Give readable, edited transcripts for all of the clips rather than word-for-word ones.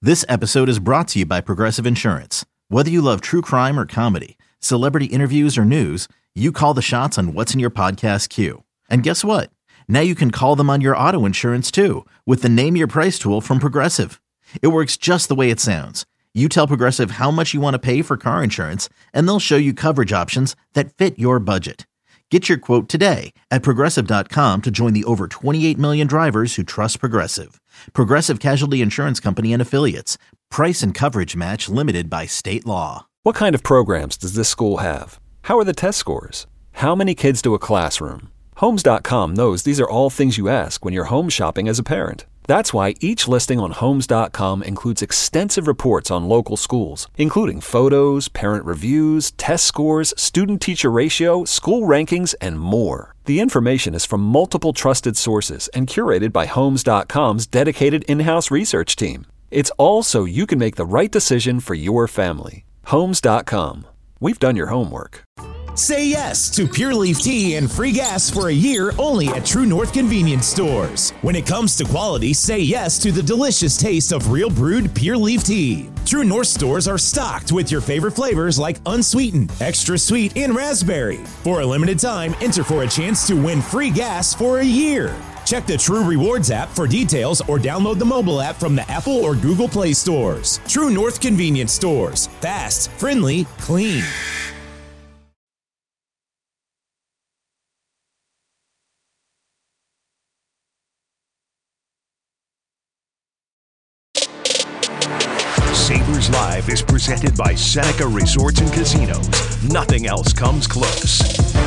This episode is brought to you by Progressive Insurance. Whether you love true crime or comedy, celebrity interviews or news, you call the shots on what's in your podcast queue. And guess what? Now you can call them on your auto insurance too with the Name Your Price tool from Progressive. It works just the way it sounds. You tell Progressive how much you want to pay for car insurance, and they'll show you coverage options that fit your budget. Get your quote today at Progressive.com to join the over 28 million drivers who trust Progressive. Progressive Casualty Insurance Company and Affiliates. Price and coverage match limited by state law. What kind of programs does this school have? How are the test scores? How many kids to a classroom? Homes.com knows these are all things you ask when you're home shopping as a parent. That's why each listing on Homes.com includes extensive reports on local schools, including photos, parent reviews, test scores, student-teacher ratio, school rankings, and more. The information is from multiple trusted sources and curated by Homes.com's dedicated in-house research team. It's all so you can make the right decision for your family. Homes.com. We've done your homework. Say yes to Pure Leaf Tea and free gas for a year only at True North Convenience Stores. When it comes to quality, say yes to the delicious taste of real brewed Pure Leaf Tea. True North stores are stocked with your favorite flavors like unsweetened, extra sweet, and raspberry. For a limited time, enter for a chance to win free gas for a year. Check the True Rewards app for details or download the mobile app from the Apple or Google Play stores. True North Convenience Stores. Fast, friendly, clean. Sabres Live is presented by Seneca Resorts and Casinos. Nothing else comes close.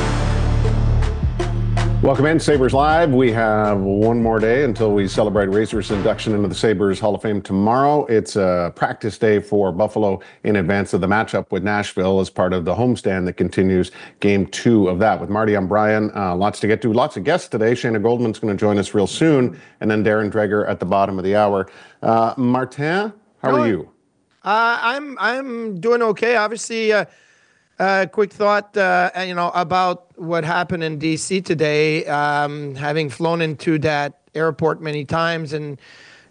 Welcome in, Sabres Live. We have one more day until we celebrate Razor's induction into the Sabres Hall of Fame tomorrow. It's a practice day for Buffalo in advance of the matchup with Nashville as part of the homestand that continues Game 2 of that. With Marty O'Brien, lots to get to. Lots of guests today. Shayna Goldman's going to join us real soon, and then Darren Dreger at the bottom of the hour. Martin, how are you? I'm doing okay. Obviously, quick thought, about what happened in D.C. today. Having flown into that airport many times, and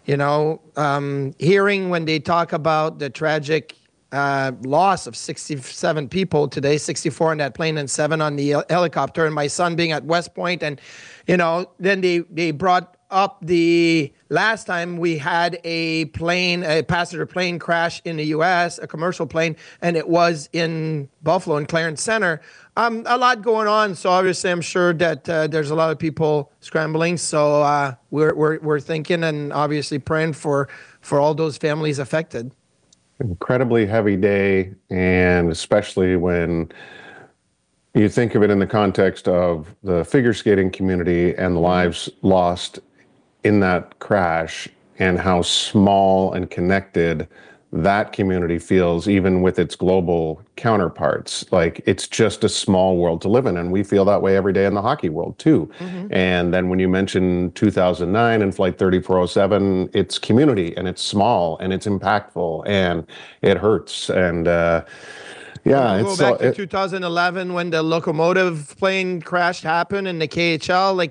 hearing when they talk about the tragic loss of 67 people today, 64 on that plane and 7 on the helicopter, and my son being at West Point, and then they brought up the last time we had a passenger plane crash in the U.S., a commercial plane, and it was in Buffalo in Clarence Center. A lot going on, so obviously I'm sure that there's a lot of people scrambling. So we're thinking and obviously praying for all those families affected. Incredibly heavy day, and especially when you think of it in the context of the figure skating community and the lives lost in that crash, and how small and connected that community feels, even with its global counterparts. Like, it's just a small world to live in, and we feel that way every day in the hockey world too. Mm-hmm. And then when you mention 2009 and Flight 3407, it's community, and it's small, and it's impactful, and it hurts. And yeah, go back to 2011 when the locomotive plane crash happened in the KHL.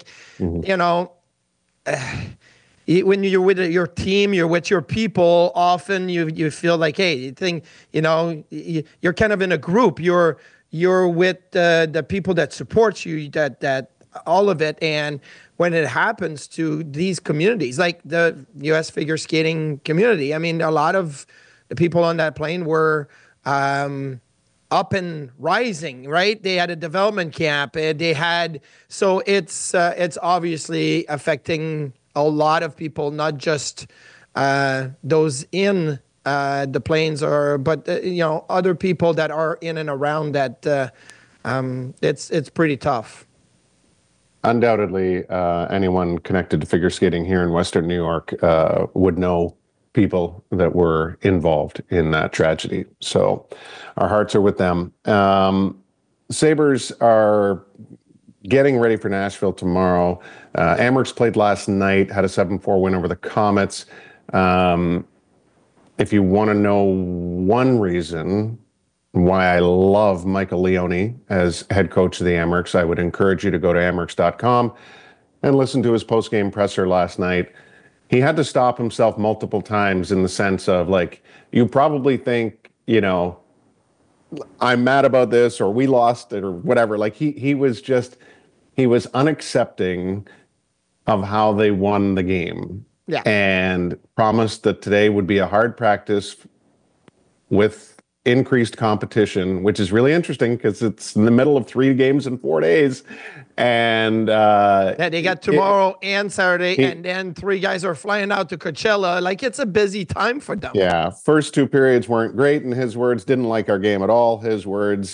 When you're with your team, you're with your people, often you feel like, hey, you're kind of in a group. You're with the people that support you, that all of it. And when it happens to these communities, like the U.S. figure skating community, I mean, a lot of the people on that plane were up and rising, right? They had a development camp. So it's obviously affecting a lot of people, not just those in the planes, but other people that are in and around that. It's pretty tough. Undoubtedly, anyone connected to figure skating here in Western New York would know people that were involved in that tragedy. So our hearts are with them. Sabres are getting ready for Nashville tomorrow. Amherst played last night, had a 7-4 win over the Comets. If you want to know one reason why I love Michael Leone as head coach of the Amerks, I would encourage you to go to Amerks.com and listen to his post-game presser last night. he had to stop himself multiple times in the sense of like, you probably think, I'm mad about this or we lost it or whatever. Like he was unaccepting of how they won the game. Yeah. And promised that today would be a hard practice with increased competition, which is really interesting because it's in the middle of 3 games in 4 days. And they got tomorrow and Saturday, and then 3 guys are flying out to Coachella. Like, it's a busy time for them. Yeah. First 2 periods weren't great, in his words. Didn't like our game at all, his words.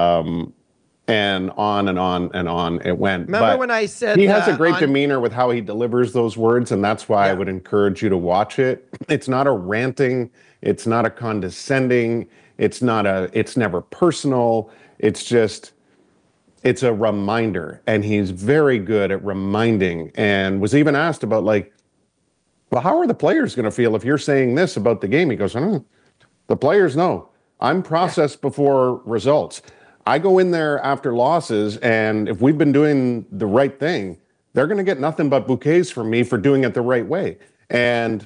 And on and on and on it went. Remember when I said he has a great demeanor with how he delivers those words, and that's why I would encourage you to watch it. It's not a ranting, it's not a condescending, it's never personal. It's a reminder, and he's very good at reminding. And was even asked about like, well, how are the players going to feel if you're saying this about the game? He goes, the players know. I'm process before results. I go in there after losses, and if we've been doing the right thing, they're going to get nothing but bouquets from me for doing it the right way. And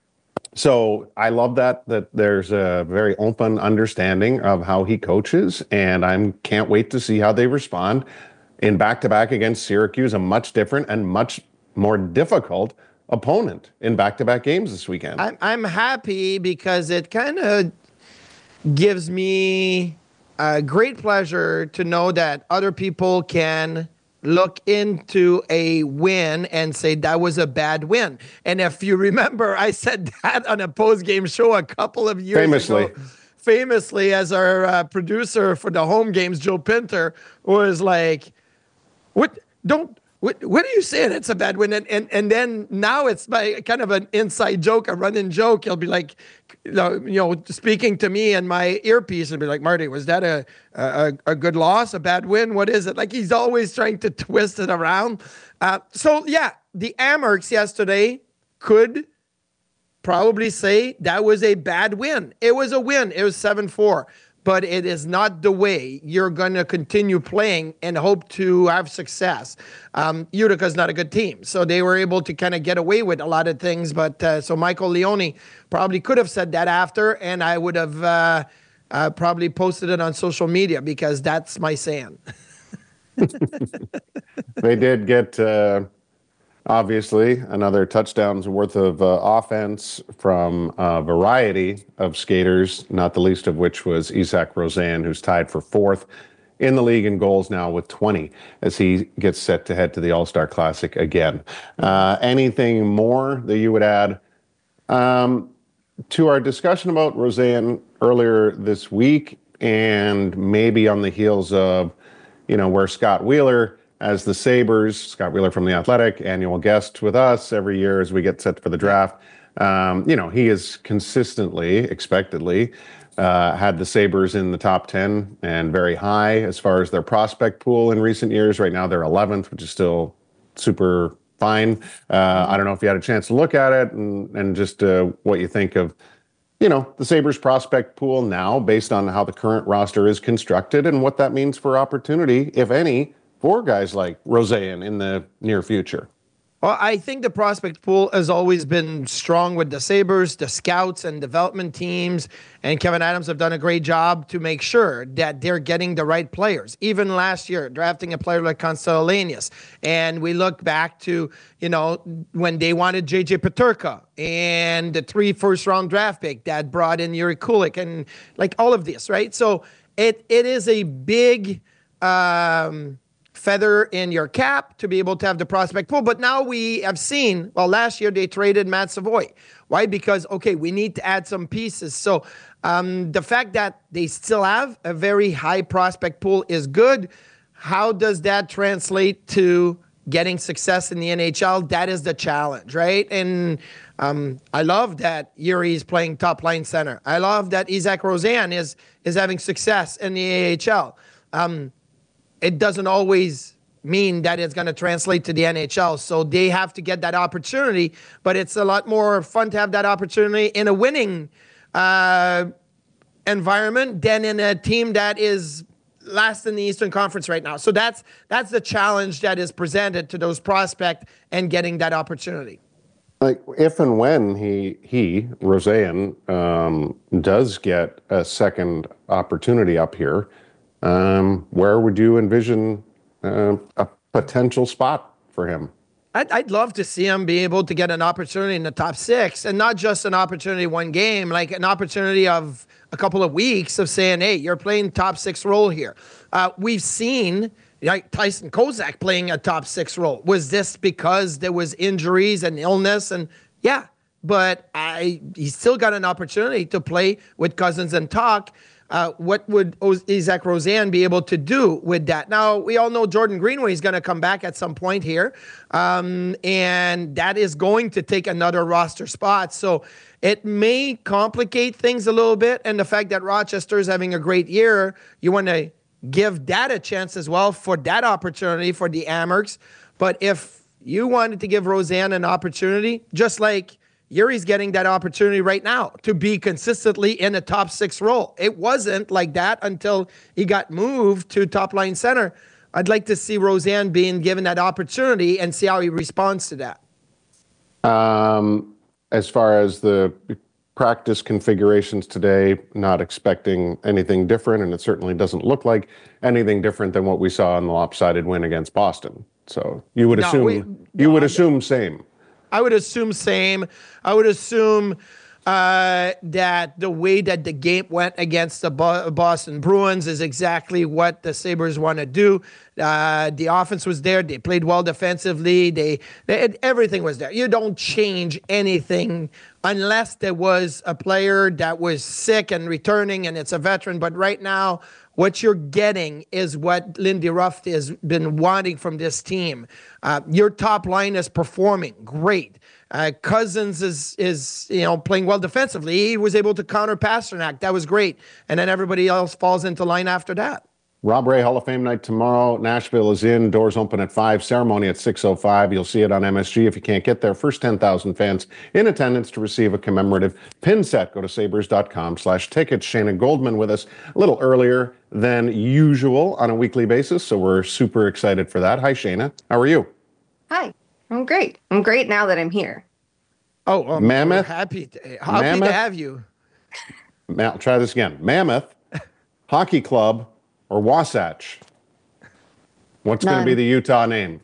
so I love that there's a very open understanding of how he coaches, and I can't wait to see how they respond in back-to-back against Syracuse, a much different and much more difficult opponent in back-to-back games this weekend. I'm happy because it kind of gives me great pleasure to know that other people can look into a win and say that was a bad win. And if you remember, I said that on a post-game show a couple of years ago. Famously, as our producer for the home games, Joe Pinter, was like, what are you saying? It's a bad win. And then now it's by kind of an inside joke, a running joke. He'll be like, speaking to me in my earpiece and be like, Marty, was that a good loss, a bad win? What is it? Like, he's always trying to twist it around. So yeah, the Amerks yesterday could probably say that was a bad win. It was a win. It was 7-4. But it is not the way you're going to continue playing and hope to have success. Utica's not a good team, so they were able to kind of get away with a lot of things. But so Michael Leone probably could have said that after, and I would have probably posted it on social media because that's my saying. They did get... obviously, another touchdown's worth of offense from a variety of skaters, not the least of which was Isaac Rosen, who's tied for 4th in the league in goals now with 20 as he gets set to head to the All-Star Classic again. Anything more that you would add to our discussion about Rosen earlier this week, and maybe on the heels of, where Scott Wheeler as the Sabres, Scott Wheeler from The Athletic, annual guest with us every year as we get set for the draft. He has consistently, expectedly, had the Sabres in the top 10 and very high as far as their prospect pool in recent years. Right now they're 11th, which is still super fine. I don't know if you had a chance to look at it and just what you think of, the Sabres prospect pool now based on how the current roster is constructed and what that means for opportunity, if any, for guys like Rosen in the near future. Well, I think the prospect pool has always been strong with the Sabres, the scouts and development teams, and Kevin Adams have done a great job to make sure that they're getting the right players. Even last year, drafting a player like Constellanius. And we look back to, when they wanted J.J. Peterka and the 3 first-round draft pick that brought in Yuri Kulik and like all of this, right? So it is a big... feather in your cap to be able to have the prospect pool. But now we have seen, last year they traded Matt Savoy. Why? Because, we need to add some pieces. So the fact that they still have a very high prospect pool is good. How does that translate to getting success in the NHL? That is the challenge, right? And I love that Yuri is playing top line center. I love that Isaac Rosen is having success in the AHL. It doesn't always mean that it's going to translate to the NHL. So they have to get that opportunity, but it's a lot more fun to have that opportunity in a winning environment than in a team that is last in the Eastern Conference right now. So that's the challenge that is presented to those prospects and getting that opportunity. Like if and when Roseanne, does get a second opportunity up here, where would you envision a potential spot for him? I'd love to see him be able to get an opportunity in the top six, and not just an opportunity one game, like an opportunity of a couple of weeks of saying, hey, you're playing top six role here. We've seen like Tyson Kozak playing a top six role. Was this because there was injuries and illness? And yeah, but he still got an opportunity to play with Cousins and talk. What would Isaac Roseanne be able to do with that? Now, we all know Jordan Greenway is going to come back at some point here, and that is going to take another roster spot. So it may complicate things a little bit, and the fact that Rochester is having a great year, you want to give that a chance as well for that opportunity for the Amerks. But if you wanted to give Roseanne an opportunity, just like Yuri's getting that opportunity right now to be consistently in a top six role. It wasn't like that until he got moved to top line center. I'd like to see Roseanne being given that opportunity and see how he responds to that. As far as the practice configurations today, not expecting anything different, and it certainly doesn't look like anything different than what we saw in the lopsided win against Boston. So you would assume same. I would assume same. I would assume that the way that the game went against the Boston Bruins is exactly what the Sabres want to do. The offense was there. They played well defensively. Everything was there. You don't change anything unless there was a player that was sick and returning and it's a veteran. But right now, what you're getting is what Lindy Ruff has been wanting from this team. Your top line is performing great. Cousins is playing well defensively. He was able to counter Pasternak. That was great. And then everybody else falls into line after that. Rob Ray Hall of Fame night tomorrow. Nashville is in. Doors open at 5. Ceremony at 6:05. You'll see it on MSG if you can't get there. First 10,000 fans in attendance to receive a commemorative pin set. Go to sabres.com/tickets. Shayna Goldman with us a little earlier than usual on a weekly basis, so we're super excited for that. Hi, Shayna. How are you? Hi. I'm great. I'm great now that I'm here. Oh, Mammoth. Happy to have you. I'll try this again. Mammoth, Hockey Club, or Wasatch? What's going to be the Utah name?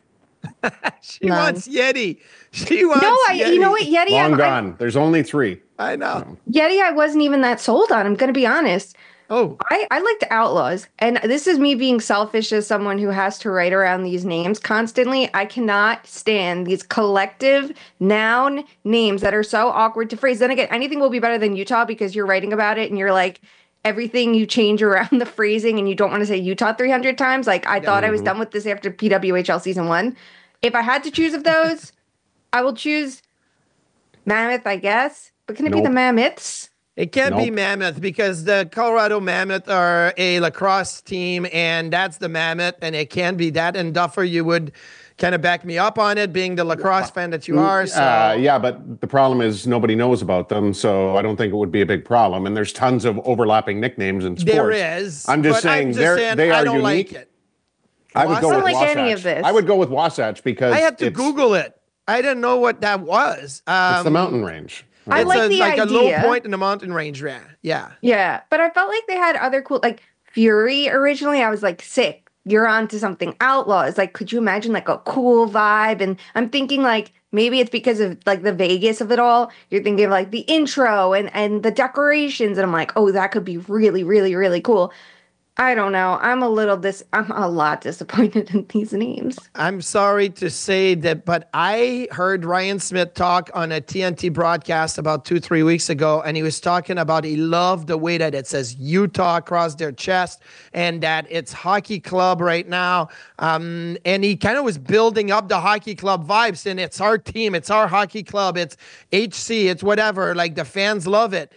She wants Yeti. Yeti. You know what, Yeti? Long gone. There's only 3. I know. Yeti, I wasn't even that sold on. I'm going to be honest. Oh, I like the Outlaws, and this is me being selfish as someone who has to write around these names constantly. I cannot stand these collective noun names that are so awkward to phrase. Then again, anything will be better than Utah because you're writing about it and you're like, everything you change around the phrasing and you don't want to say Utah 300 times. Like, I thought I was done with this after PWHL season 1. If I had to choose of those, I will choose Mammoth, I guess. But can it be the Mammoths? It can't be Mammoth because the Colorado Mammoth are a lacrosse team, and that's the Mammoth, and it can be that. And Duffer, you would kind of back me up on it, being the lacrosse fan that you are. So. Yeah, but the problem is nobody knows about them, so I don't think it would be a big problem. And there's tons of overlapping nicknames in sports. There is. I'm just saying they are I don't unique. like it. I would go with Wasatch. Any of this. I would go with Wasatch because I had to Google it. I didn't know what that was. It's the mountain range. I like the idea. A low point in the mountain range, yeah. Yeah, but I felt like they had other cool, like Fury originally. I was like, sick. You're on to something. Outlaws. Like, could you imagine like a cool vibe? And I'm thinking like maybe it's because of like the Vegas of it all. You're thinking of like the intro and the decorations, and I'm like, oh, that could be really, really, really cool. I don't know. I'm a lot disappointed in these names. I'm sorry to say that, but I heard Ryan Smith talk on a TNT broadcast about 2-3 weeks ago, and he was talking about he loved the way that it says Utah across their chest and that it's hockey club right now. And he kind of was building up the hockey club vibes, and it's our team, it's our hockey club, it's HC, it's whatever. Like the fans love it.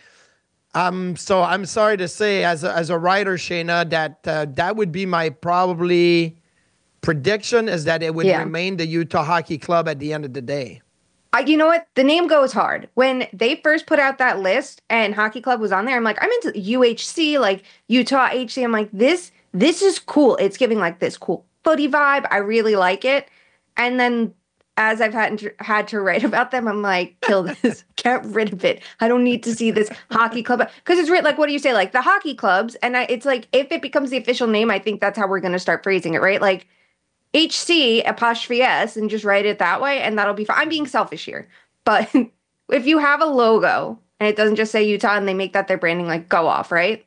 So I'm sorry to say, as a writer, Shayna, that would be my probably prediction, is that it would remain the Utah Hockey Club at the end of the day. You know what? The name goes hard. When they first put out that list and Hockey Club was on there, I'm like, I'm into UHC, like Utah HC. I'm like, this is cool. It's giving like this cool footy vibe. I really like it. And then as I've had to write about them, I'm like, kill this, get rid of it. I don't need to see this hockey club because it's written like, what do you say? Like the hockey clubs, and it's like if it becomes the official name, I think that's how we're going to start phrasing it, right? Like HC apostrophe S, and just write it that way, and that'll be fine. I'm being selfish here, but if you have a logo and it doesn't just say Utah, and they make that their branding, like go off, right?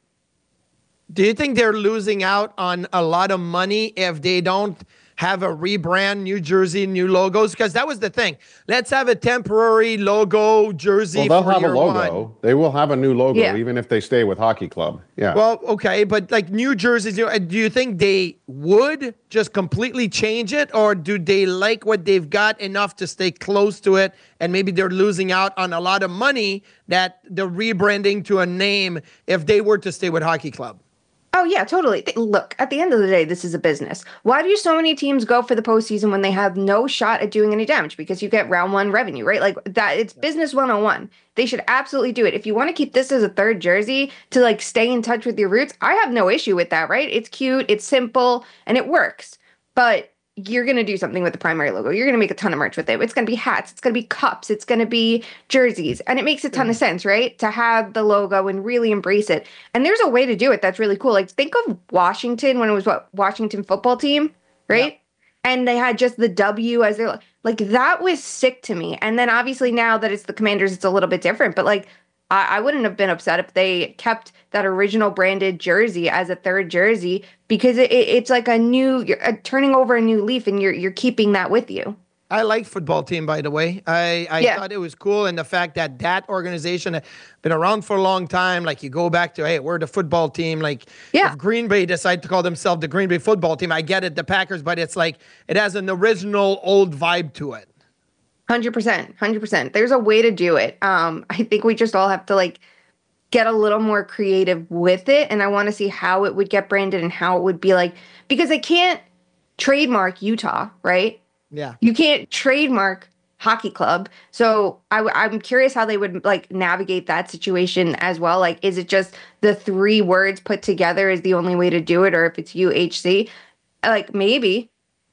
Do you think they're losing out on a lot of money if they don't have a rebrand, new jersey, new logos? Because that was the thing. Let's have a temporary logo jersey. Well, they'll have a logo. One. They will have a new logo, even if they stay with Hockey Club. Yeah. Well, okay, but like new jerseys, do you think they would just completely change it, or do they like what they've got enough to stay close to it, and maybe they're losing out on a lot of money that they're rebranding to a name if they were to stay with Hockey Club? Oh, yeah, totally. Look, at the end of the day, this is a business. Why do so many teams go for the postseason when they have no shot at doing any damage? Because you get round one revenue, right? Like that, it's business 101. They should absolutely do it. If you want to keep this as a third jersey to like stay in touch with your roots, I have no issue with that, right? It's cute, it's simple, and it works. But you're going to do something with the primary logo. You're going to make a ton of merch with it. It's going to be hats. It's going to be cups. It's going to be jerseys. And it makes a ton of sense, right? To have the logo and really embrace it. And there's a way to do it that's really cool. Like think of Washington when it was Washington football team, right? Yeah. And they had just the W as their, like that was sick to me. And then obviously now that it's the Commanders, it's a little bit different. But like I wouldn't have been upset if they kept that original branded jersey as a third jersey, because it's like you're turning over a new leaf, and you're keeping that with you. I like football team, by the way. I thought it was cool, and the fact that organization had been around for a long time. Like you go back to, hey, we're the football team. Like if Green Bay decide to call themselves the Green Bay football team, I get it, the Packers, but it's like it has an original old vibe to it. 100%. There's a way to do it. I think we just all have to like get a little more creative with it. And I want to see how it would get branded and how it would be like, because they can't trademark Utah, right? Yeah. You can't trademark Hockey Club. So I'm curious how they would like navigate that situation as well. Like, is it just the three words put together is the only way to do it? Or if it's UHC, like maybe.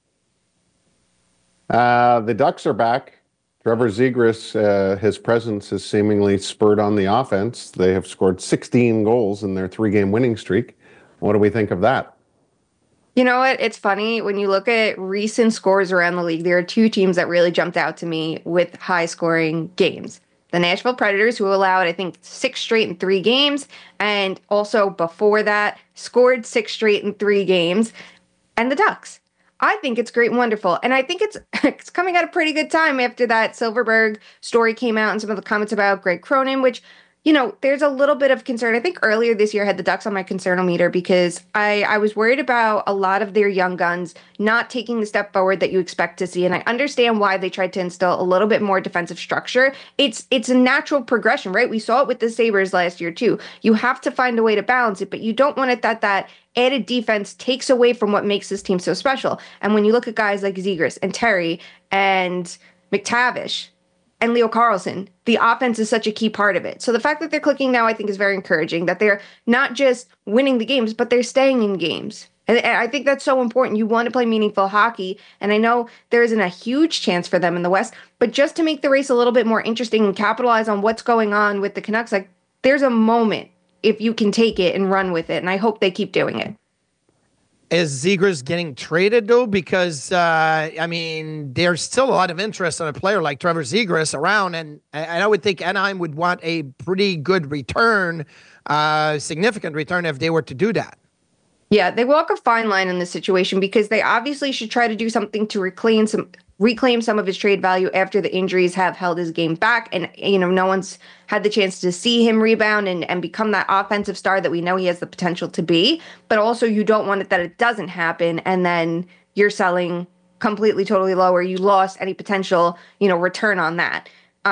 The Ducks are back. Trevor Zegras, his presence has seemingly spurred on the offense. They have scored 16 goals in their 3-game winning streak. What do we think of that? You know what? It's funny. When you look at recent scores around the league, there are two teams that really jumped out to me with high-scoring games. The Nashville Predators, who allowed, I think, 6 straight in 3 games, and also before that, scored 6 straight in 3 games, and the Ducks. I think it's great and wonderful. And I think it's coming at a pretty good time after that Silverberg story came out and some of the comments about Greg Cronin, which, you know, there's a little bit of concern. I think earlier this year I had the Ducks on my concernometer because I was worried about a lot of their young guns not taking the step forward that you expect to see. And I understand why they tried to instill a little bit more defensive structure. It's a natural progression, right? We saw it with the Sabres last year too. You have to find a way to balance it, but you don't want it that added defense takes away from what makes this team so special. And when you look at guys like Zegras and Terry and McTavish and Leo Carlsson, the offense is such a key part of it. So the fact that they're clicking now, I think, is very encouraging, that they're not just winning the games, but they're staying in games. And I think that's so important. You want to play meaningful hockey. And I know there isn't a huge chance for them in the West, but just to make the race a little bit more interesting and capitalize on what's going on with the Canucks, like there's a moment if you can take it and run with it. And I hope they keep doing it. Is Zegras getting traded, though? Because, I mean, there's still a lot of interest in a player like Trevor Zegras around, and I would think Anaheim would want a pretty good return, significant return, if they were to do that. Yeah, they walk a fine line in this situation because they obviously should try to do something to reclaim some of his trade value after the injuries have held his game back. And, you know, no one's had the chance to see him rebound and become that offensive star that we know he has the potential to be. But also you don't want it that it doesn't happen and then you're selling completely, totally low, or you lost any potential, you know, return on that.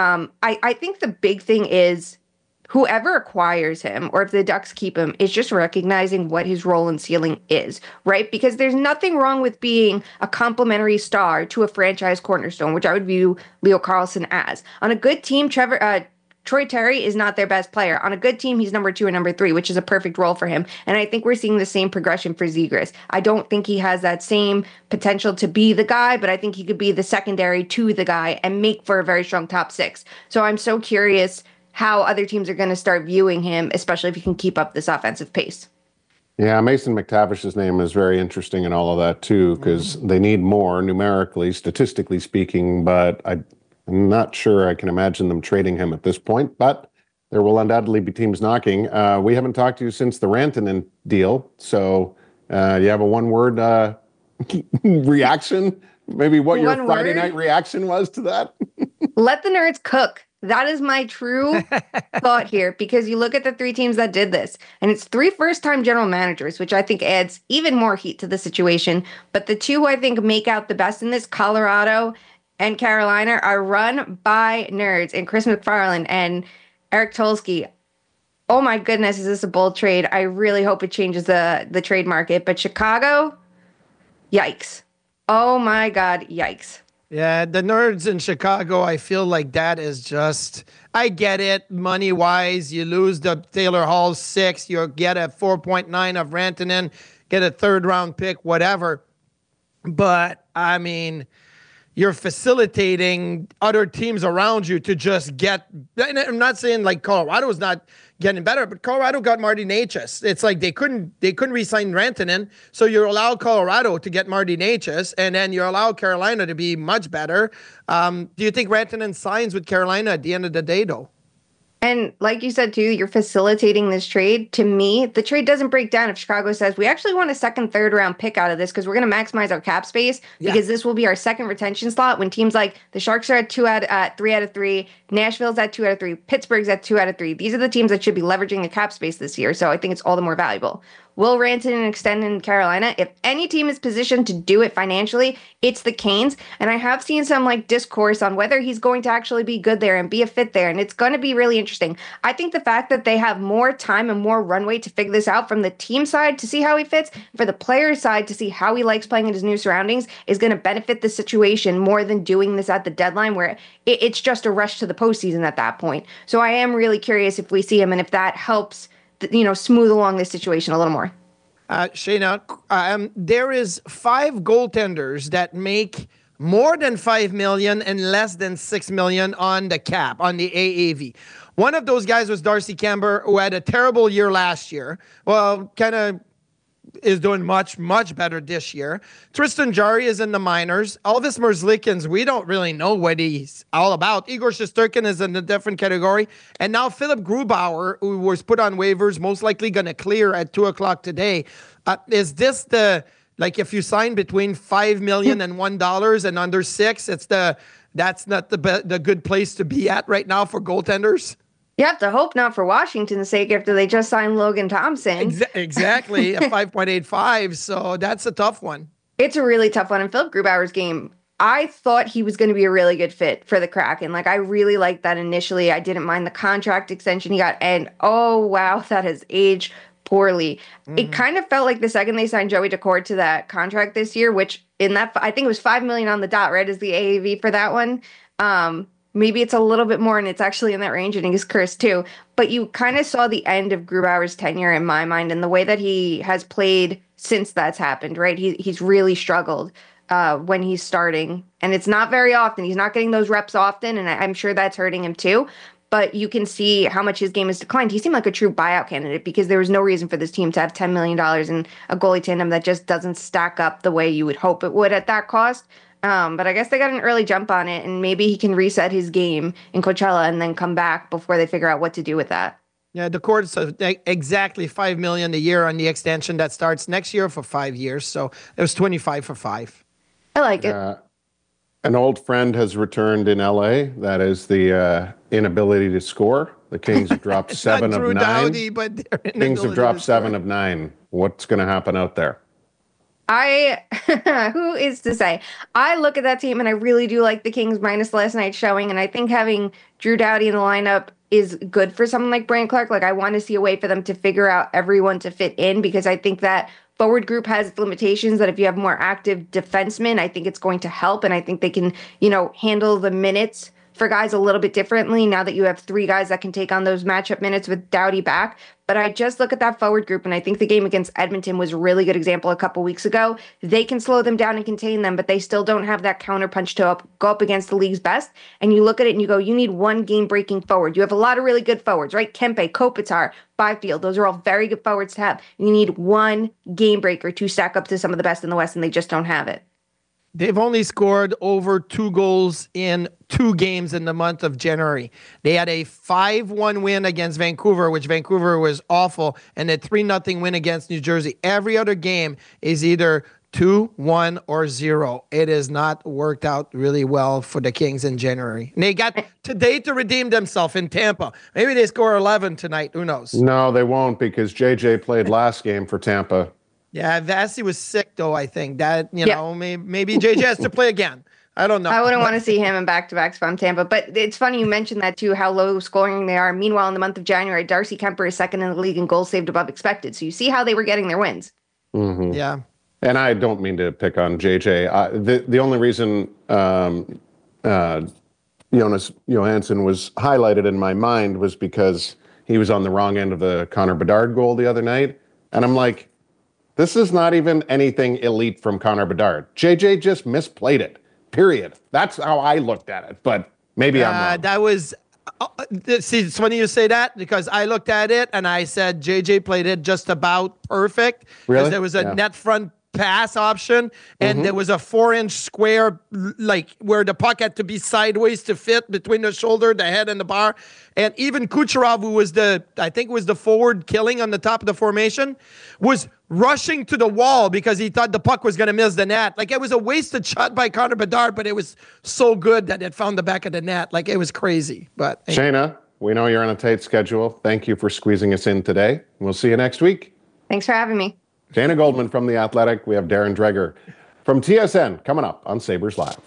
I think the big thing is whoever acquires him, or if the Ducks keep him, is just recognizing what his role and ceiling is, right? Because there's nothing wrong with being a complimentary star to a franchise cornerstone, which I would view Leo Carlsson as. On a good team, Trevor Troy Terry is not their best player. On a good team, he's number 2 and number 3, which is a perfect role for him. And I think we're seeing the same progression for Zegras. I don't think he has that same potential to be the guy, but I think he could be the secondary to the guy and make for a very strong top 6. So I'm so curious how other teams are going to start viewing him, especially if he can keep up this offensive pace. Yeah, Mason McTavish's name is very interesting in all of that too, because they need more numerically, statistically speaking, but I'm not sure I can imagine them trading him at this point, but there will undoubtedly be teams knocking. We haven't talked to you since the Rantanen deal, so you have a one-word reaction? Maybe what your Friday night reaction was to that? Let the nerds cook. That is my true thought here, because you look at the 3 teams that did this, and it's 3 first-time general managers, which I think adds even more heat to the situation. But the 2 who I think make out the best in this, Colorado and Carolina, are run by nerds, and Chris McFarland and Eric Tolsky. Oh my goodness, is this a bold trade? I really hope it changes the trade market. But Chicago, yikes. Oh my God, yikes. Yeah, the nerds in Chicago, I feel like that is just, I get it, money-wise. You lose the Taylor Hall 6, you get a 4.9 of Rantanen, get a third-round pick, whatever. But, I mean, you're facilitating other teams around you to just get, I'm not saying like Colorado's not getting better, but Colorado got Marty Necas. It's like they couldn't re-sign Rantanen, so you allow Colorado to get Marty Necas, and then you allow Carolina to be much better. Do you think Rantanen signs with Carolina at the end of the day, though? And like you said, too, you're facilitating this trade. To me, the trade doesn't break down if Chicago says, we actually want a second, third round pick out of this because we're going to maximize our cap space because this will be our second retention slot when teams like the Sharks are at 3 out of 3, Nashville's at 2 out of 3, Pittsburgh's at 2 out of 3. These are the teams that should be leveraging the cap space this year. So I think it's all the more valuable. Will Rantanen extend in Carolina? If any team is positioned to do it financially, it's the Canes. And I have seen some discourse on whether he's going to actually be good there and be a fit there. And it's going to be really interesting. I think the fact that they have more time and more runway to figure this out from the team side to see how he fits, for the player side to see how he likes playing in his new surroundings, is going to benefit the situation more than doing this at the deadline where it's just a rush to the postseason at that point. So I am really curious if we see him and if that helps smooth along this situation a little more. Shayna, there is 5 goaltenders that make more than $5 million and less than $6 million on the cap, on the AAV. One of those guys was Darcy Kemper, who had a terrible year last year. Well, kind of is doing much, much better this year. Tristan Jarry is in the minors. Elvis Merzlikins, we don't really know what he's all about. Igor Shesterkin is in a different category. And now Philip Grubauer, who was put on waivers, most likely going to clear at 2 o'clock today. Is this if you sign between $5 million and $1 and under 6, that's not the good place to be at right now for goaltenders? You have to hope not for Washington's sake after they just signed Logan Thompson. Exactly, a 5.85, so that's a tough one. It's a really tough one. In Philip Grubauer's game, I thought he was going to be a really good fit for the Kraken. I really liked that initially. I didn't mind the contract extension he got, and oh, wow, that has aged poorly. Mm-hmm. It kind of felt like the second they signed Joey Daccord to that contract this year, which in that, I think it was $5 million on the dot, right, is the AAV for that one. Maybe it's a little bit more and it's actually in that range and he's cursed too. But you kind of saw the end of Grubauer's tenure in my mind and the way that he has played since that's happened, right? He's really struggled when he's starting. And it's not very often. He's not getting those reps often, and I'm sure that's hurting him too. But you can see how much his game has declined. He seemed like a true buyout candidate because there was no reason for this team to have $10 million in a goalie tandem that just doesn't stack up the way you would hope it would at that cost. But I guess they got an early jump on it, and maybe he can reset his game in Coachella and then come back before they figure out what to do with that. Yeah, the court's exactly $5 million a year on the extension that starts next year for 5 years. So it was 25 for 5. I like it. An old friend has returned in LA. That is the inability to score. The Kings have dropped 7 of 9. Doughty, but Kings have dropped 7 of 9. What's going to happen out there? Who is to say? I look at that team and I really do like the Kings minus last night's showing. And I think having Drew Doughty in the lineup is good for someone like Brant Clark. I want to see a way for them to figure out everyone to fit in because I think that forward group has its limitations that if you have more active defensemen, I think it's going to help. And I think they can, handle the minutes for guys a little bit differently now that you have 3 guys that can take on those matchup minutes with Doughty back. But I just look at that forward group, and I think the game against Edmonton was a really good example a couple weeks ago. They can slow them down and contain them, but they still don't have that counterpunch to go up against the league's best. And you look at it and you go, you need one game-breaking forward. You have a lot of really good forwards, right? Kempe, Kopitar, Byfield, those are all very good forwards to have. You need one game-breaker to stack up to some of the best in the West, and they just don't have it. They've only scored over 2 goals in 2 games in the month of January. They had a 5-1 win against Vancouver, which Vancouver was awful, and a 3-0 win against New Jersey. Every other game is either 2-1 or 0. It has not worked out really well for the Kings in January. And they got today to redeem themselves in Tampa. Maybe they score 11 tonight. Who knows? No, they won't, because JJ played last game for Tampa. Yeah, Vasi was sick, though, I think. That, you know, maybe JJ has to play again. I don't know. I wouldn't want to see him in back-to-backs from Tampa. But it's funny you mentioned that, too, how low scoring they are. Meanwhile, in the month of January, Darcy Kemper is second in the league in goals saved above expected. So you see how they were getting their wins. Mm-hmm. Yeah. And I don't mean to pick on JJ. The only reason Jonas Johansson was highlighted in my mind was because he was on the wrong end of the Connor Bedard goal the other night. And I'm like, this is not even anything elite from Connor Bedard. JJ just misplayed it, period. That's how I looked at it, but maybe I'm wrong. That was... see, it's funny you say that, because I looked at it and I said JJ played it just about perfect. Really? Because there was a net front pass option, and there was a 4-inch square, like where the puck had to be sideways to fit between the shoulder, the head, and the bar. And even Kucherov, who was I think was the forward killing on the top of the formation, was rushing to the wall because he thought the puck was going to miss the net. Like, it was a wasted shot by Connor Bedard, but it was so good that it found the back of the net. Like, it was crazy. But Shayna, we know you're on a tight schedule. Thank you for squeezing us in today. We'll see you next week. Thanks for having me. Shayna Goldman from The Athletic. We have Darren Dreger from TSN coming up on Sabres Live.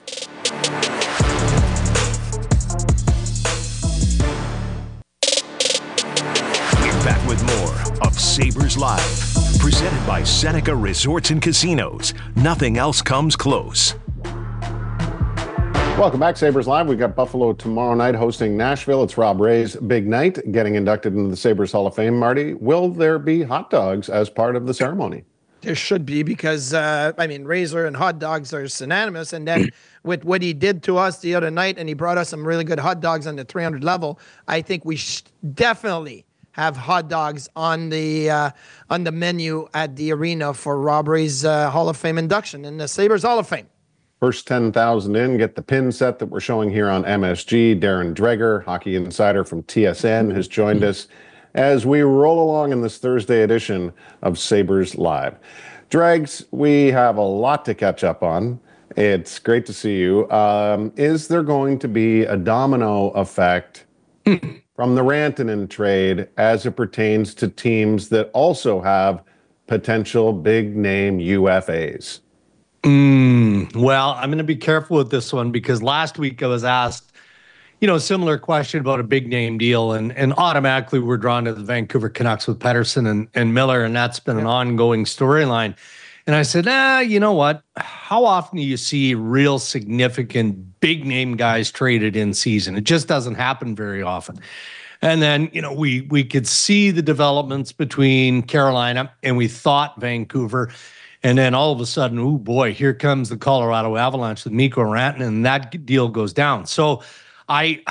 We're back with more of Sabres Live, presented by Seneca Resorts and Casinos. Nothing else comes close. Welcome back, Sabres Live. We've got Buffalo tomorrow night hosting Nashville. It's Rob Ray's big night, getting inducted into the Sabres Hall of Fame. Marty, will there be hot dogs as part of the ceremony? There should be, because, Razor and hot dogs are synonymous. And then with what he did to us the other night, and he brought us some really good hot dogs on the 300 level, I think we definitely have hot dogs on the menu at the arena for Rob Ray's Hall of Fame induction in the Sabres Hall of Fame. First 10,000 in, get the pin set that we're showing here on MSG. Darren Dreger, hockey insider from TSN, has joined us as we roll along in this Thursday edition of Sabres Live. Dregs, we have a lot to catch up on. It's great to see you. Is there going to be a domino effect from the Rantanen trade as it pertains to teams that also have potential big-name UFAs? Well, I'm going to be careful with this one, because last week I was asked, a similar question about a big name deal, and automatically we're drawn to the Vancouver Canucks with Pettersson and Miller, and that's been an ongoing storyline. And I said, you know what? How often do you see real significant big name guys traded in season? It just doesn't happen very often. And then, we could see the developments between Carolina, and we thought Vancouver. And then all of a sudden, oh boy, here comes the Colorado Avalanche with Mikko Rantanen, and that deal goes down. So I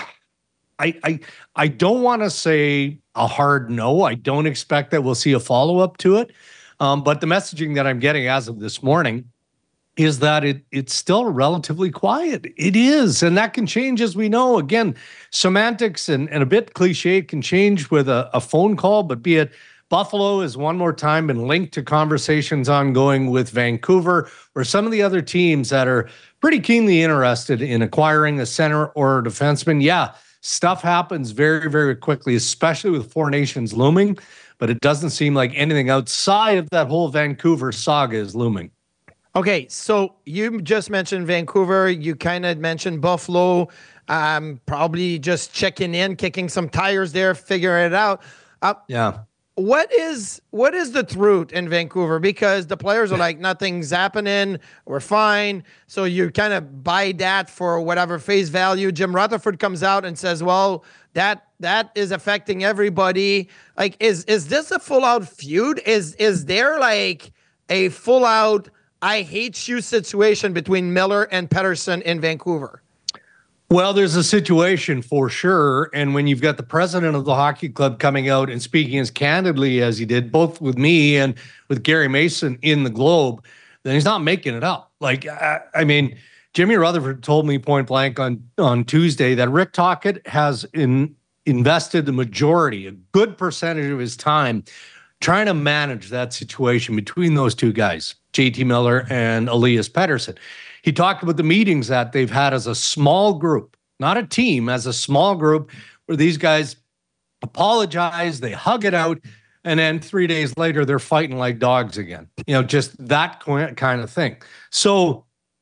don't want to say a hard no. I don't expect that we'll see a follow-up to it. But the messaging that I'm getting as of this morning is that it's still relatively quiet. It is, and that can change, as we know. Again, semantics and a bit cliche can change with a phone call, but be it Buffalo has one more time been linked to conversations ongoing with Vancouver or some of the other teams that are pretty keenly interested in acquiring a center or a defenseman. Yeah, stuff happens very, very quickly, especially with Four Nations looming, but it doesn't seem like anything outside of that whole Vancouver saga is looming. Okay, so you just mentioned Vancouver. You kind of mentioned Buffalo. Probably just checking in, kicking some tires there, figuring it out. Yeah. what is the truth in Vancouver? Because the players are like, nothing's happening, we're fine. So you kind of buy that for whatever face value. Jim Rutherford comes out and says, well, that is affecting everybody. Like, is this a full out feud? Is there like a full out I hate you situation between Miller and Pettersson in Vancouver? Well, there's a situation for sure. And when you've got the president of the hockey club coming out and speaking as candidly as he did, both with me and with Gary Mason in the Globe, then he's not making it up. Like, I mean, Jimmy Rutherford told me point blank on Tuesday that Rick Tocchet has invested the majority, a good percentage of his time, trying to manage that situation between those two guys, JT Miller and Elias Pettersson. He talked about the meetings that they've had as a small group, not a team, as a small group, where these guys apologize, they hug it out, and then 3 days later, they're fighting like dogs again. You know, just that kind of thing. So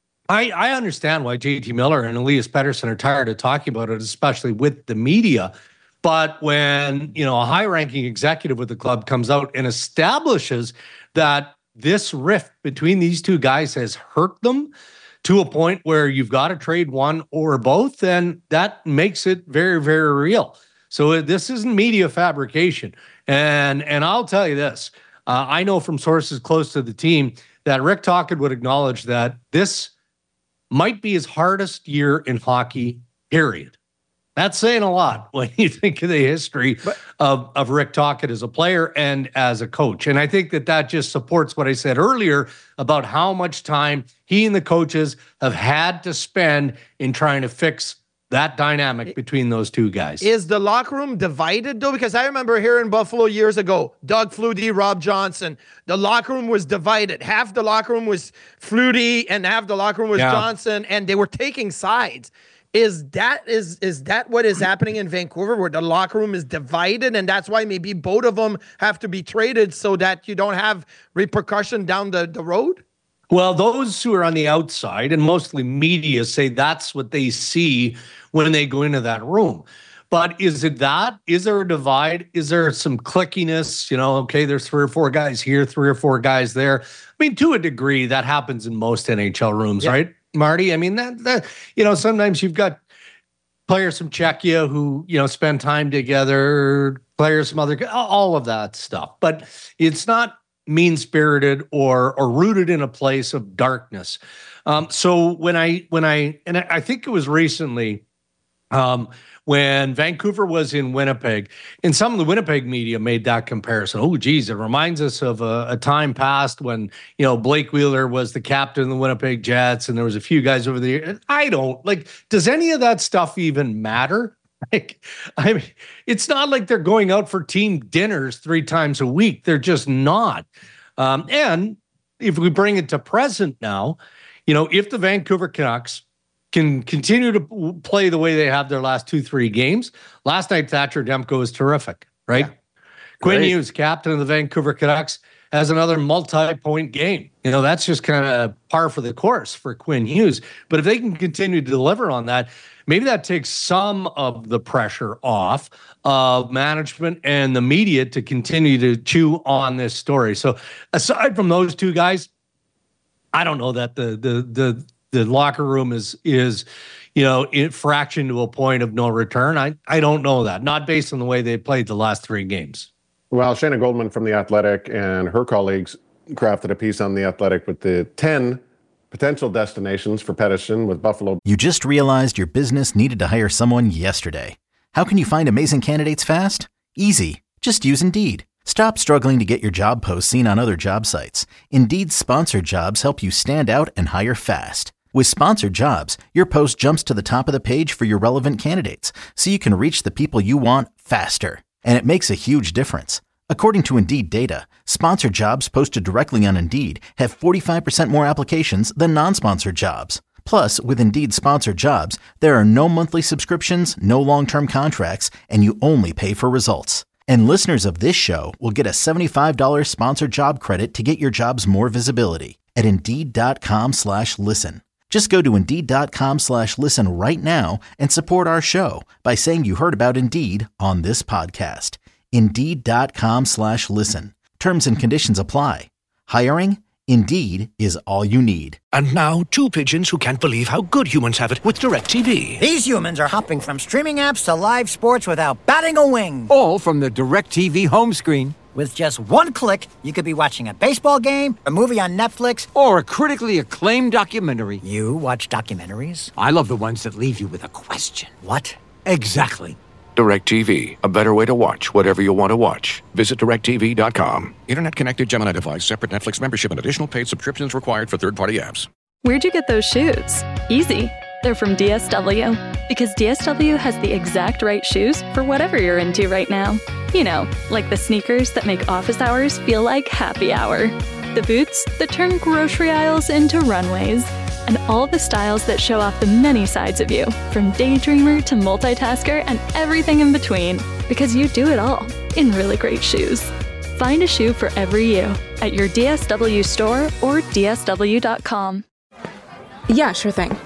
I understand why JT Miller and Elias Pettersson are tired of talking about it, especially with the media. But when, you know, a high-ranking executive with the club comes out and establishes that this rift between these two guys has hurt them to a point where you've got to trade one or both, then that makes it very, very real. So this isn't media fabrication. And I'll tell you this, I know from sources close to the team that Rick Tocchet would acknowledge that this might be his hardest year in hockey, period. That's saying a lot when you think of the history of Rick Tocchet as a player and as a coach. And I think that just supports what I said earlier about how much time he and the coaches have had to spend in trying to fix that dynamic between those two guys. Is the locker room divided, though? Because I remember here in Buffalo years ago, Doug Flutie, Rob Johnson, the locker room was divided. Half the locker room was Flutie and half the locker room was Johnson, and they were taking sides. Is that what is happening in Vancouver, where the locker room is divided, and that's why maybe both of them have to be traded so that you don't have repercussion down the road? Well, those who are on the outside, and mostly media, say that's what they see when they go into that room. But is it that? Is there a divide? Is there some clickiness? You know, okay, there's 3 or 4 guys here, 3 or 4 guys there. I mean, to a degree, that happens in most NHL rooms, right, Marty? I mean, that you know, sometimes you've got players from Czechia who, you know, spend time together, players from other, all of that stuff. But it's not mean-spirited or rooted in a place of darkness. So when I think it was recently, when Vancouver was in Winnipeg, and some of the Winnipeg media made that comparison. Oh, geez, it reminds us of a time past when, you know, Blake Wheeler was the captain of the Winnipeg Jets, and there was a few guys over there. I don't, like, does any of that stuff even matter? Like, I mean, it's not like they're going out for team dinners 3 times a week. They're just not. And if we bring it to present now, you know, if the Vancouver Canucks can continue to play the way they have their last 2-3 games. Last night, Thatcher Demko was terrific, right? Yeah. Quinn Hughes, captain of the Vancouver Canucks, has another multi-point game. You know, that's just kind of par for the course for Quinn Hughes. But if they can continue to deliver on that, maybe that takes some of the pressure off of management and the media to continue to chew on this story. So aside from those two guys, I don't know that the locker room is, you know, fractioned to a point of no return. I don't know that, not based on the way they played the last 3 games. Well, Shayna Goldman from The Athletic and her colleagues crafted a piece on The Athletic with the 10 potential destinations for Pettersson with Buffalo. You just realized your business needed to hire someone yesterday. How can you find amazing candidates fast? Easy. Just use Indeed. Stop struggling to get your job posts seen on other job sites. Indeed's sponsored jobs help you stand out and hire fast. With sponsored jobs, your post jumps to the top of the page for your relevant candidates, so you can reach the people you want faster. And it makes a huge difference. According to Indeed data, sponsored jobs posted directly on Indeed have 45% more applications than non-sponsored jobs. Plus, with Indeed sponsored jobs, there are no monthly subscriptions, no long-term contracts, and you only pay for results. And listeners of this show will get a $75 sponsored job credit to get your jobs more visibility at Indeed.com/listen. Just go to Indeed.com/listen right now and support our show by saying you heard about Indeed on this podcast. Indeed.com/listen. Terms and conditions apply. Hiring? Indeed is all you need. And now, two pigeons who can't believe how good humans have it with DirecTV. These humans are hopping from streaming apps to live sports without batting a wing. All from the DirecTV home screen. With just one click, you could be watching a baseball game, a movie on Netflix, or a critically acclaimed documentary. You watch documentaries? I love the ones that leave you with a question. What? Exactly. DirecTV, a better way to watch whatever you want to watch. Visit DirecTV.com. Internet-connected Gemini device, separate Netflix membership, and additional paid subscriptions required for third-party apps. Where'd you get those shoes? Easy. They're from DSW. Because DSW has the exact right shoes for whatever you're into right now. You know, like the sneakers that make office hours feel like happy hour. The boots that turn grocery aisles into runways. And all the styles that show off the many sides of you, from daydreamer to multitasker and everything in between, because you do it all in really great shoes. Find a shoe for every you at your DSW store or DSW.com. Yeah, sure thing.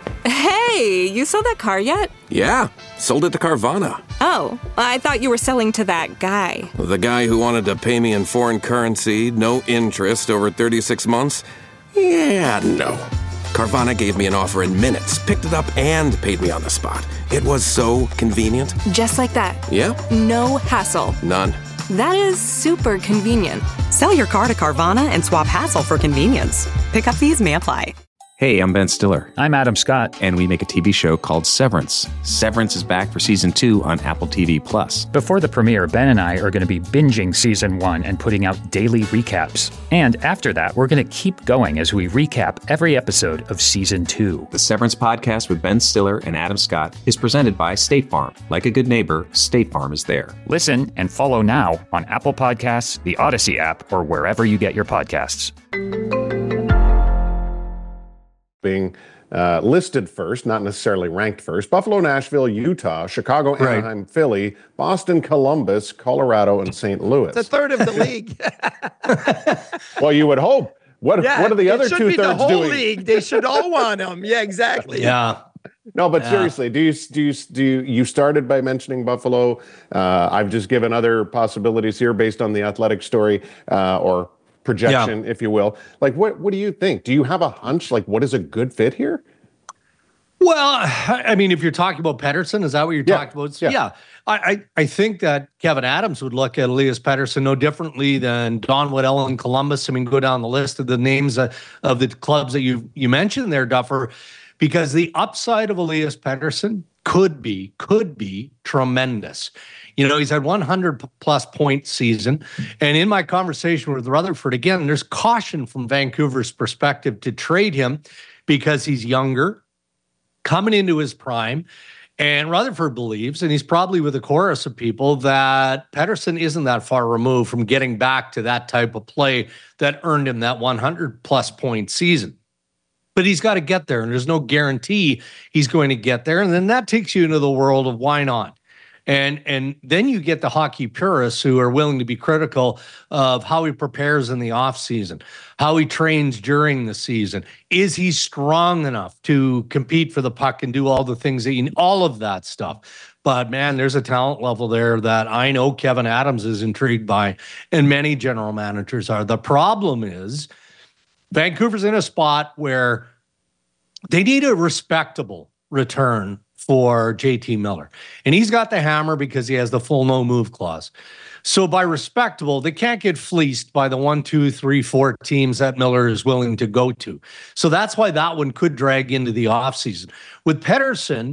Hey, you sold that car yet? Yeah, sold it to Carvana. Oh, I thought you were selling to that guy. The guy who wanted to pay me in foreign currency, no interest, over 36 months? Yeah, no. Carvana gave me an offer in minutes, picked it up, and paid me on the spot. It was so convenient. Just like that. Yep. No hassle. None. That is super convenient. Sell your car to Carvana and swap hassle for convenience. Pickup fees may apply. Hey, I'm Ben Stiller. I'm Adam Scott. And we make a TV show called Severance. Severance is back for Season 2 on Apple TV+. Before the premiere, Ben and I are going to be binging Season 1 and putting out daily recaps. And after that, we're going to keep going as we recap every episode of Season 2. The Severance podcast with Ben Stiller and Adam Scott is presented by State Farm. Like a good neighbor, State Farm is there. Listen and follow now on Apple Podcasts, the Odyssey app, or wherever you get your podcasts. Being listed first, not necessarily ranked first. Buffalo, Nashville, Utah, Chicago, Anaheim, Philly, Boston, Columbus, Colorado, and St. Louis. It's a third of the league. Well, you would hope. What are the other 2/3 doing? It should be the whole league. They should all want them. Yeah, exactly. Yeah. No, but seriously, do you started by mentioning Buffalo? I've just given other possibilities here based on the Athletic story or projection, if you will. Like, what do you think? Do you have a hunch? Like, what is a good fit here? Well, I mean, if you're talking about Pettersson, is that what you're talking about? Yeah. I think that Kevin Adams would look at Elias Pettersson no differently than Don Waddell in Columbus. I mean, go down the list of the names of the clubs that you mentioned there, Duffer, because the upside of Elias Pettersson could be tremendous. You know, he's had 100-plus point season. And in my conversation with Rutherford, again, there's caution from Vancouver's perspective to trade him because he's younger, coming into his prime. And Rutherford believes, and he's probably with a chorus of people, that Pettersson isn't that far removed from getting back to that type of play that earned him that 100-plus point season. But he's got to get there, and there's no guarantee he's going to get there. And then that takes you into the world of why not? And then you get the hockey purists who are willing to be critical of how he prepares in the offseason, how he trains during the season. Is he strong enough to compete for the puck and do all the things that all of that stuff? But, man, there's a talent level there that I know Kevin Adams is intrigued by, and many general managers are. The problem is Vancouver's in a spot where they need a respectable return for JT Miller. And he's got the hammer because he has the full no move clause. So by respectable, they can't get fleeced by the 1, 2, 3, 4 teams that Miller is willing to go to. So that's why that one could drag into the offseason. With Pettersson,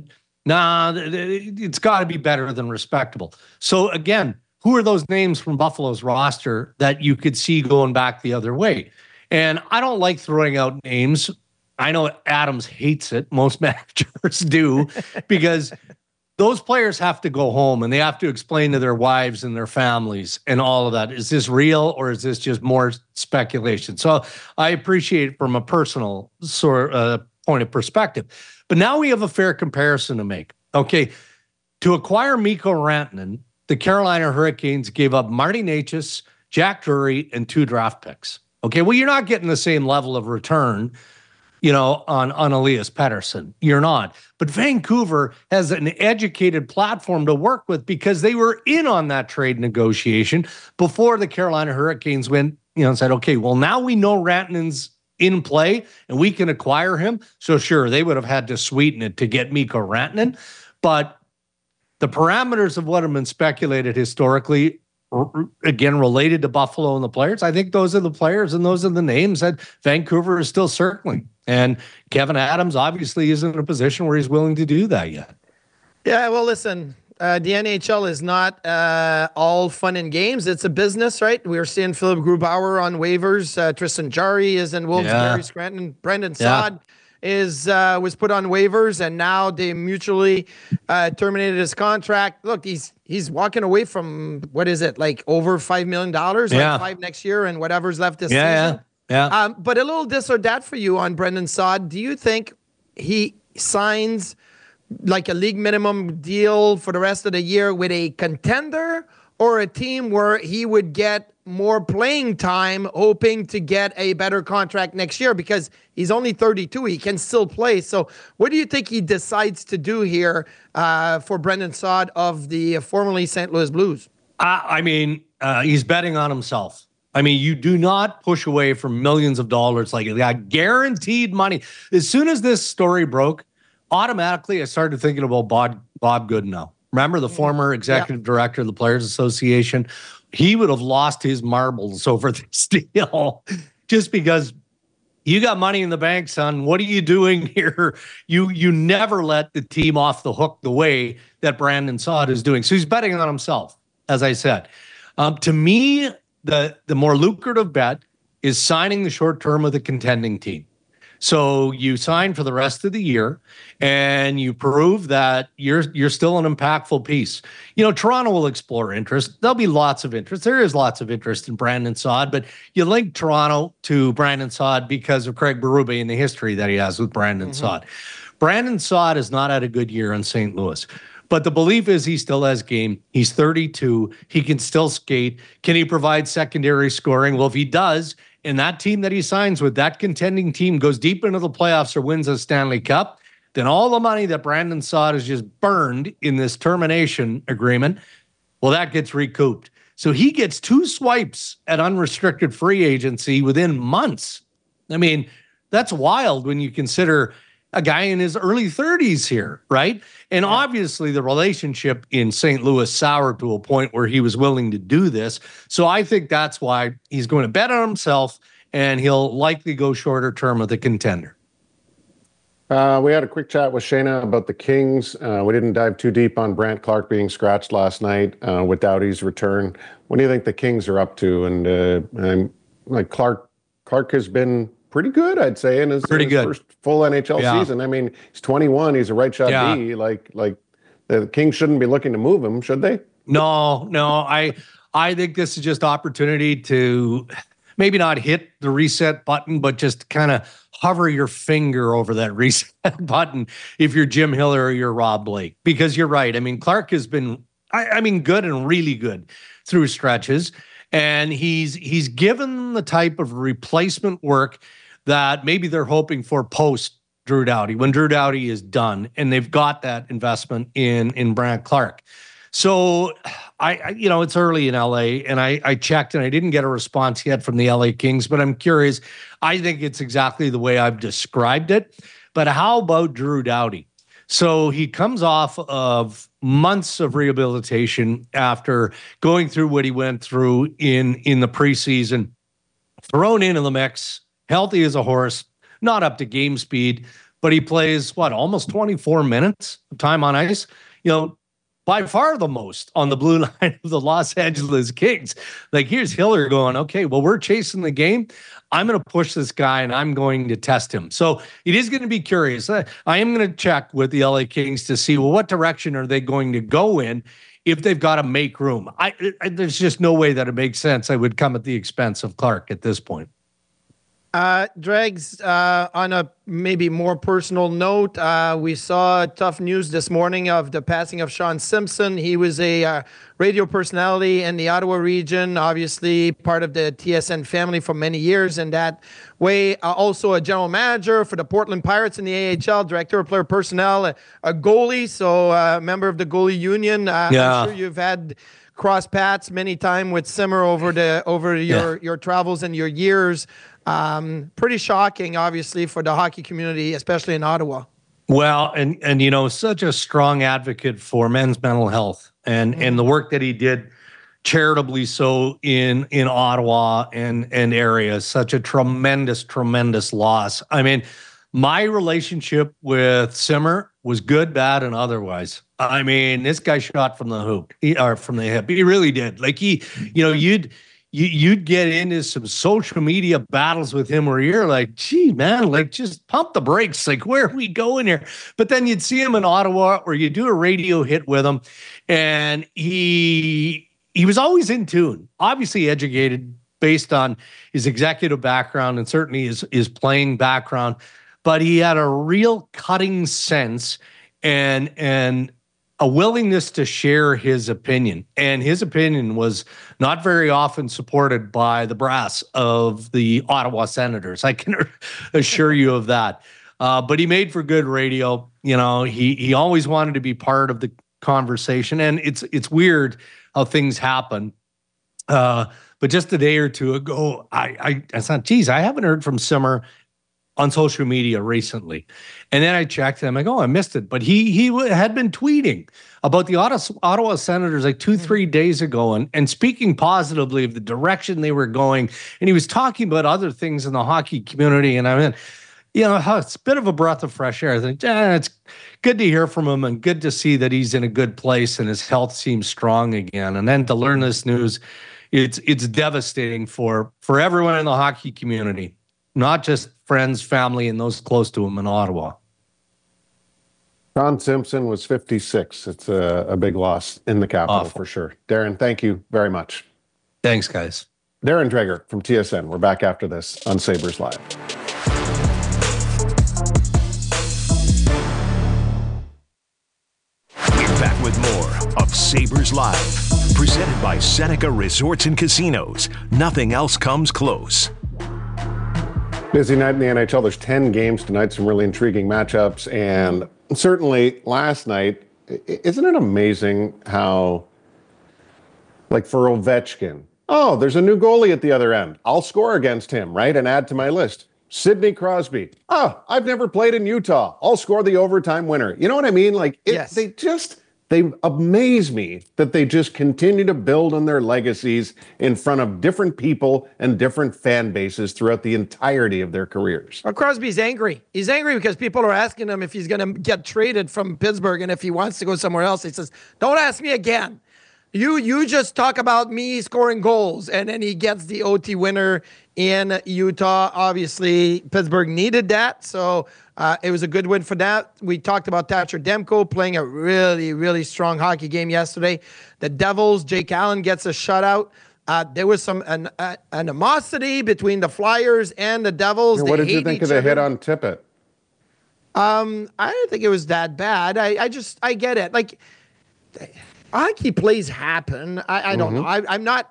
it's got to be better than respectable. So again, who are those names from Buffalo's roster that you could see going back the other way? And I don't like throwing out names. I know Adams hates it. Most managers do, because those players have to go home and they have to explain to their wives and their families and all of that. Is this real or is this just more speculation? So I appreciate it from a personal point of perspective. But now we have a fair comparison to make. Okay, to acquire Mikko Rantanen, the Carolina Hurricanes gave up Marty Necas, Jack Drury, and 2 draft picks. Okay, well, you're not getting the same level of return, on Elias Pettersson. You're not. But Vancouver has an educated platform to work with because they were in on that trade negotiation before the Carolina Hurricanes went, and said, okay, well, now we know Rantanen's in play and we can acquire him. So sure, they would have had to sweeten it to get Mikko Rantanen. But the parameters of what have been speculated historically, again, related to Buffalo and the players, I think those are the players and those are the names that Vancouver is still circling. And Kevin Adams obviously isn't in a position where he's willing to do that yet. Yeah, well, listen, the NHL is not all fun and games. It's a business, right? We were seeing Philip Grubauer on waivers. Tristan Jarry is in Wolves, Gary Scranton. Brendan Saad was put on waivers, and now they mutually terminated his contract. Look, he's walking away from, what is it, like over $5 million, like $5 next year and whatever's left this season. Yeah. But a little this or that for you on Brendan Saad. Do you think he signs like a league minimum deal for the rest of the year with a contender or a team where he would get more playing time, hoping to get a better contract next year? Because he's only 32, he can still play. So what do you think he decides to do here for Brendan Saad of the formerly St. Louis Blues? He's betting on himself. I mean, you do not push away from millions of dollars like that. Guaranteed money. As soon as this story broke, automatically I started thinking about Bob Goodenow. Remember the former executive director of the Players Association? He would have lost his marbles over this deal just because you got money in the bank, son. What are you doing here? You never let the team off the hook the way that Brandon Saad is doing. So he's betting on himself, as I said. To me, the more lucrative bet is signing the short term with a contending team. So you sign for the rest of the year and you prove that you're still an impactful piece. Toronto will explore interest. There'll be lots of interest. There is lots of interest in Brandon Saad, but you link Toronto to Brandon Saad because of Craig Berube and the history that he has with Brandon Saad. Brandon Saad has not had a good year in St. Louis. But the belief is he still has game. He's 32. He can still skate. Can he provide secondary scoring? Well, if he does, and that team that he signs with, that contending team, goes deep into the playoffs or wins a Stanley Cup, then all the money that Brandon Saad has just burned in this termination agreement, well, that gets recouped. So he gets 2 swipes at unrestricted free agency within months. I mean, that's wild when you consider a guy in his early 30s here, right? And obviously the relationship in St. Louis soured to a point where he was willing to do this. So I think that's why he's going to bet on himself, and he'll likely go shorter term with a contender. We had a quick chat with Shayna about the Kings. We didn't dive too deep on Brandt Clarke being scratched last night with Doughty's return. What do you think the Kings are up to? And like Clarke has been pretty good, I'd say, in his first full NHL season. I mean, he's 21. He's a right shot D. Like the Kings shouldn't be looking to move him, should they? No. I think this is just opportunity to maybe not hit the reset button, but just kind of hover your finger over that reset button if you're Jim Hiller or you're Rob Blake. Because you're right. I mean, Clarke has been, good and really good through stretches. And he's given the type of replacement work that maybe they're hoping for post Drew Doughty, when Drew Doughty is done, and they've got that investment in Brandt Clarke. So it's early in LA, and I checked and I didn't get a response yet from the LA Kings, but I'm curious. I think it's exactly the way I've described it. But how about Drew Doughty? So he comes off of months of rehabilitation after going through what he went through in the preseason, thrown into the mix, healthy as a horse, not up to game speed, but he plays, almost 24 minutes of time on ice, by far the most on the blue line of the Los Angeles Kings. Like, here's Hiller going, okay, well, we're chasing the game. I'm going to push this guy and I'm going to test him. So it is going to be curious. I am going to check with the LA Kings to see, what direction are they going to go in if they've got to make room. There's just no way that it makes sense. I would come at the expense of Clarke at this point. Dregs, on a maybe more personal note, we saw tough news this morning of the passing of Sean Simpson. He was a radio personality in the Ottawa region, obviously part of the TSN family for many years, and that way also a general manager for the Portland Pirates in the AHL, director of player personnel, a goalie, so a member of the goalie union. I'm sure you've had cross paths many times with Simmer over your travels and your years. Pretty shocking, obviously, for the hockey community, especially in Ottawa. Well, and you know, such a strong advocate for men's mental health and the work that he did charitably so in Ottawa and areas, such a tremendous loss. I mean, my relationship with Simmer was good, bad, and otherwise. I mean, this guy shot from the hoop, or from the hip. He really did. Like you'd get into some social media battles with him where you're like, gee, man, like just pump the brakes. Like, where are we going here? But then you'd see him in Ottawa or you do a radio hit with him, and he was always in tune, obviously educated based on his executive background and certainly his playing background. But he had a real cutting sense and a willingness to share his opinion. And his opinion was not very often supported by the brass of the Ottawa Senators. I can assure you of that. But he made for good radio. You know, he always wanted to be part of the conversation. And it's weird how things happen. But just a day or two ago, I thought, geez, I haven't heard from Simmer on social media recently. And then I checked and I'm like, oh, I missed it. But he had been tweeting about the Ottawa Senators like 2-3 days ago and speaking positively of the direction they were going. And he was talking about other things in the hockey community. And I mean, you know, it's a bit of a breath of fresh air. I think, it's good to hear from him and good to see that he's in a good place and his health seems strong again. And then to learn this news, it's devastating for everyone in the hockey community, not just friends, family, and those close to him in Ottawa. Sean Simpson was 56. It's a big loss in the capital for sure. Darren, thank you very much. Thanks, guys. Darren Dreger from TSN. We're back after this on Sabres Live. We're back with more of Sabres Live, presented by Seneca Resorts and Casinos. Nothing else comes close. Busy night in the NHL. There's 10 games tonight, some really intriguing matchups. And certainly last night, isn't it amazing how, like for Ovechkin, oh, there's a new goalie at the other end. I'll score against him, right? And add to my list. Sidney Crosby. Oh, I've never played in Utah. I'll score the overtime winner. You know what I mean? Like, yes. They amaze me that they just continue to build on their legacies in front of different people and different fan bases throughout the entirety of their careers. Well, Crosby's angry. He's angry because people are asking him if he's going to get traded from Pittsburgh and if he wants to go somewhere else. He says, don't ask me again. You just talk about me scoring goals. And then he gets the OT winner in Utah. Obviously, Pittsburgh needed that. So it was a good win for that. We talked about Thatcher Demko playing a really, really strong hockey game yesterday. The Devils, Jake Allen gets a shutout. There was some animosity between the Flyers and the Devils. What did you think of the hit on Tippett? I didn't think it was that bad. I get it. Like, hockey plays happen. I don't know. I'm not.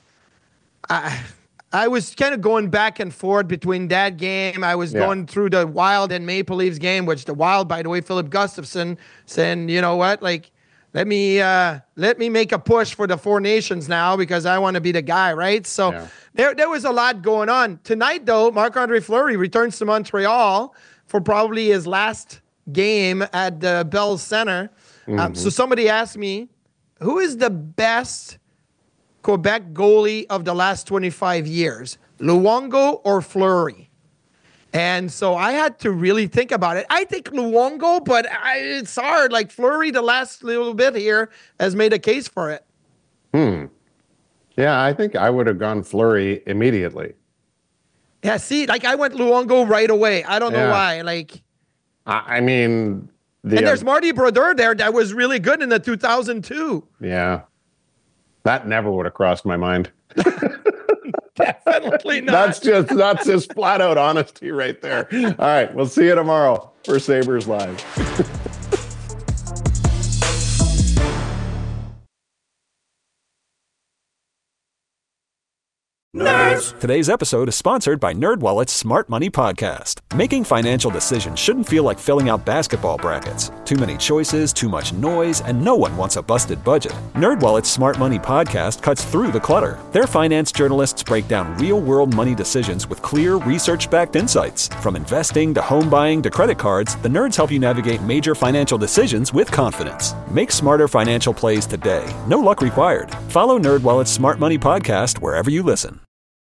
I was kind of going back and forth between that game. I was going through the Wild and Maple Leafs game, which the Wild, by the way, Philip Gustafson saying, you know what, like, let me make a push for the Four Nations now because I want to be the guy, right? So there was a lot going on. Tonight, though, Marc-Andre Fleury returns to Montreal for probably his last game at the Bell Center. So somebody asked me, who is the best Quebec goalie of the last 25 years, Luongo or Fleury? And so I had to really think about it. I think Luongo, but it's hard. Like Fleury, the last little bit here, has made a case for it. Yeah, I think I would have gone Fleury immediately. Yeah, see, like I went Luongo right away. I don't know why. Like, I mean, and there's Marty Brodeur there that was really good in the 2002. Yeah. That never would have crossed my mind. Definitely Definitely not. That's just flat out honesty right there. All right, we'll see you tomorrow for Sabres Live. Nerds! Today's episode is sponsored by NerdWallet's Smart Money Podcast. Making financial decisions shouldn't feel like filling out basketball brackets. Too many choices, too much noise, and no one wants a busted budget. NerdWallet's Smart Money Podcast cuts through the clutter. Their finance journalists break down real-world money decisions with clear, research-backed insights. From investing to home buying to credit cards, the nerds help you navigate major financial decisions with confidence. Make smarter financial plays today. No luck required. Follow NerdWallet's Smart Money Podcast wherever you listen.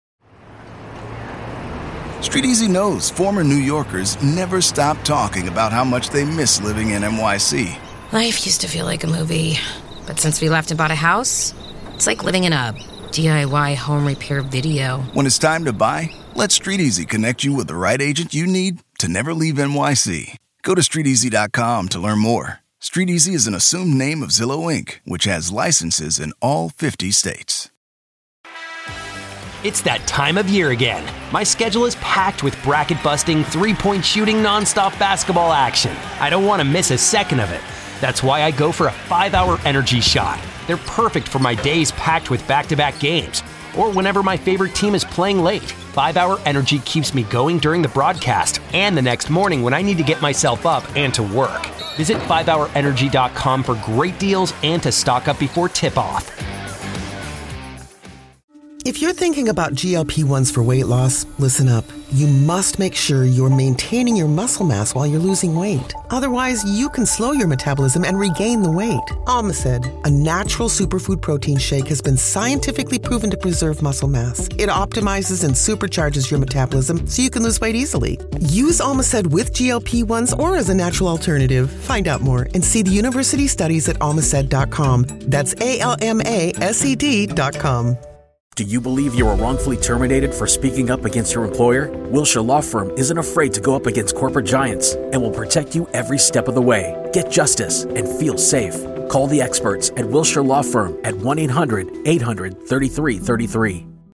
Street Easy knows former New Yorkers never stop talking about how much they miss living in NYC. Life used to feel like a movie, but since we left and bought a house, it's like living in a DIY home repair video. When it's time to buy, let Street Easy connect you with the right agent you need to never leave NYC. Go to StreetEasy.com to learn more. Street Easy is an assumed name of Zillow Inc., which has licenses in all 50 states. It's that time of year again. My schedule is packed with bracket-busting, three-point shooting, nonstop basketball action. I don't want to miss a second of it. That's why I go for a 5-hour energy shot. They're perfect for my days packed with back-to-back games, or whenever my favorite team is playing late. 5-hour energy keeps me going during the broadcast and the next morning when I need to get myself up and to work. Visit 5hourenergy.com for great deals and to stock up before tip-off. If you're thinking about GLP-1s for weight loss, listen up. You must make sure you're maintaining your muscle mass while you're losing weight. Otherwise, you can slow your metabolism and regain the weight. Almacid, a natural superfood protein shake, has been scientifically proven to preserve muscle mass. It optimizes and supercharges your metabolism so you can lose weight easily. Use Almacid with GLP-1s or as a natural alternative. Find out more and see the university studies at almacid.com. That's ALMASED.com. Do you believe you were wrongfully terminated for speaking up against your employer? Wilshire Law Firm isn't afraid to go up against corporate giants and will protect you every step of the way. Get justice and feel safe. Call the experts at Wilshire Law Firm at 1-800-800-3333.